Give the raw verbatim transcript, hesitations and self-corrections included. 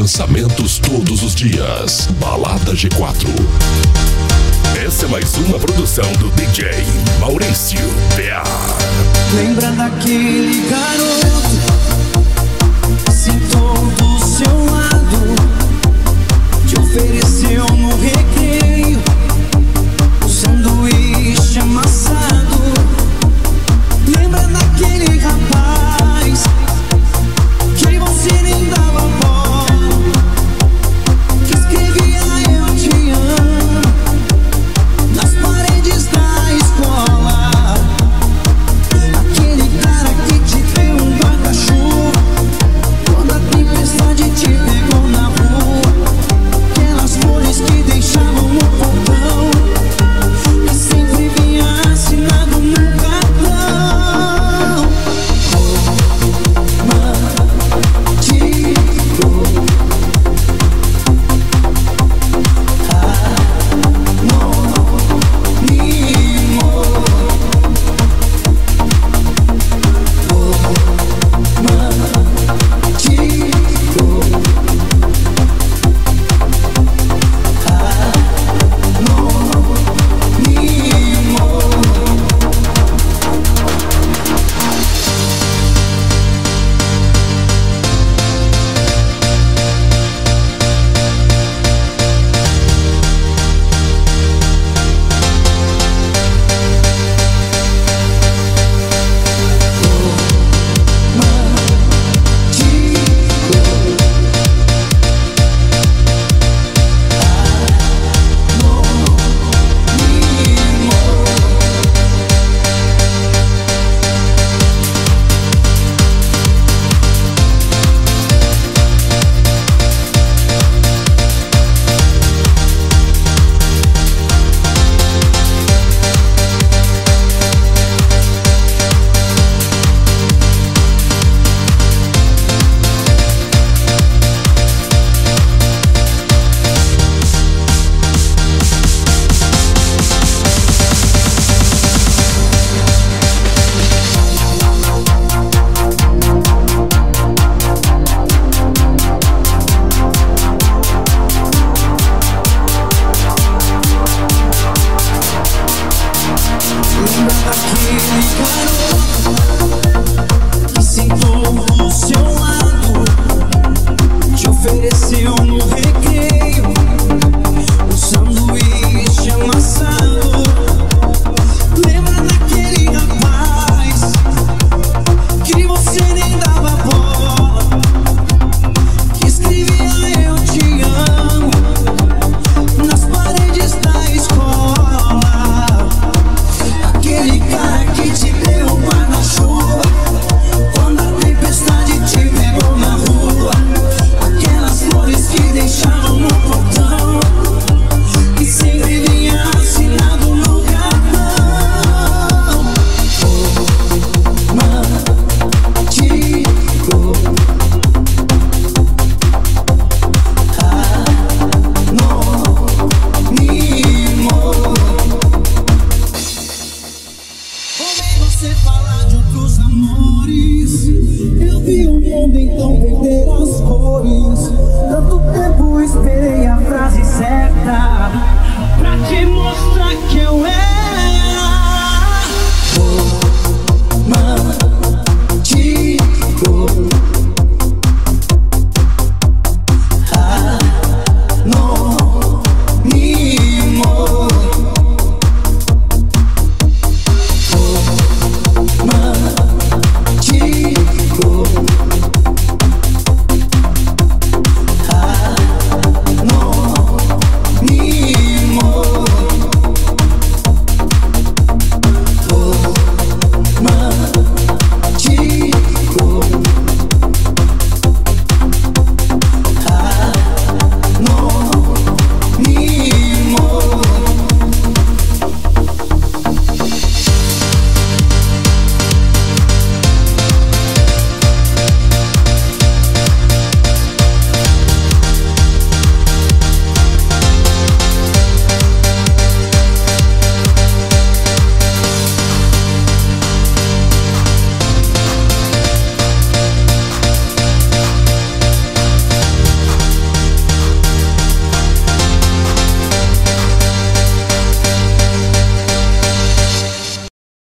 Lançamentos todos os dias. Balada G quatro. Essa é mais uma produção do D J Maurício P A. Lembra daquele garoto que sentou do seu lado, te ofereceu no recreio um sanduíche amassado? Lembra daquele rapaz que você nem dava bola, que escrevia eu te amo nas paredes da escola? Aquele cara que te deu um guarda-chuva quando a tempestade te pegou na rua, aquelas flores que deixavam no portão e sempre vinha assinado no cartão. Você fala de outros amores, eu vi o mundo então perder as cores. Tanto tempo esperei a frase certa pra te mostrar que eu